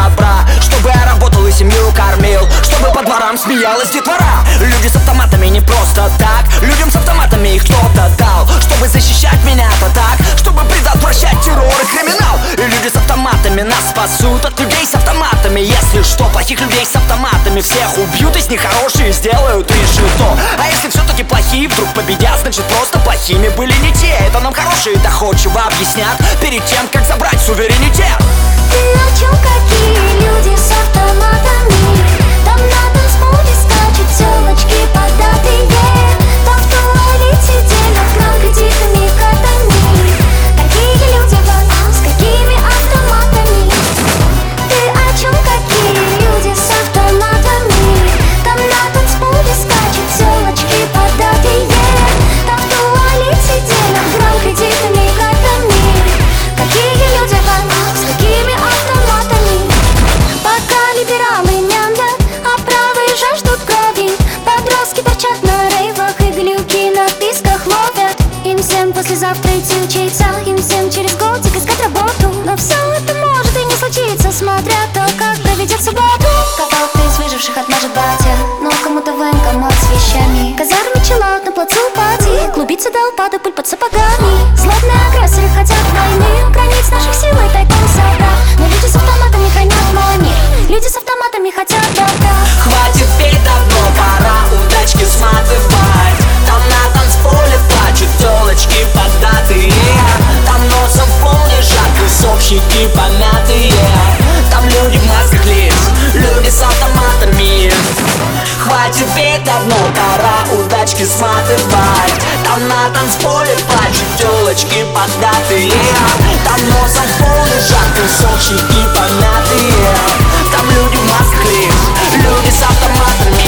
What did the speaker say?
добра, чтобы я работал и семью кормил, чтобы по дворам смеялась детвора. Люди с автоматами не просто так, людям с автоматами их кто-то дал, чтобы защищать меня-то так, чтобы предотвращать террор и криминал. И люди с автоматами нас спасут от людей с автоматами. Если что, плохих людей с автоматами всех убьют, из них хорошие сделают решето. А если все-таки плохие вдруг победят, значит просто плохими были не те. Это нам хорошие доходчиво объяснят перед тем, как забрать суверенитет. Ты о чем? Какие люди с автоматами? Там на танцполе скачут телочки податые. Там в туалете делят грамм кредитными картами. Какие люди с какими автоматами? Ты о чем? Какие люди с автоматами? Там на танцполе скачут телочки податые. Там в туалете делят грамм кредитными картами. Какие люди с какими автоматами? Пока либералы мямлят, а правые жаждут крови. Подростки торчат на рейвах и глюки на писках ловят. Им всем послезавтра идти учиться, им всем через годик искать работу. Но все это может и не случиться, смотря то, как проведет субботу. Кого-то из выживших отмажет батя, но кому-то военкомат с вещами. Казарме чиллаут на плацу пати, клубится до упада пыль под сапогами. Злобные агрессоры хотят войны, у границ наших сил и тайком собрат. Но люди с автоматами хранят мой мир, люди с автоматами хотят добра. Хватит петь давно, пора удачки сматывать. Там на танцполе плачут телочки податые. Там носом в пол лежат тусовщики помятые. Там люди в масках лиц, люди с автоматами. Хватит петь давно, пора удачки сматывать. Там на танцполе плачут телочки податые. Там носом в пол лежат тусовщики помятые. Там люди в масках лиц, люди с автоматами.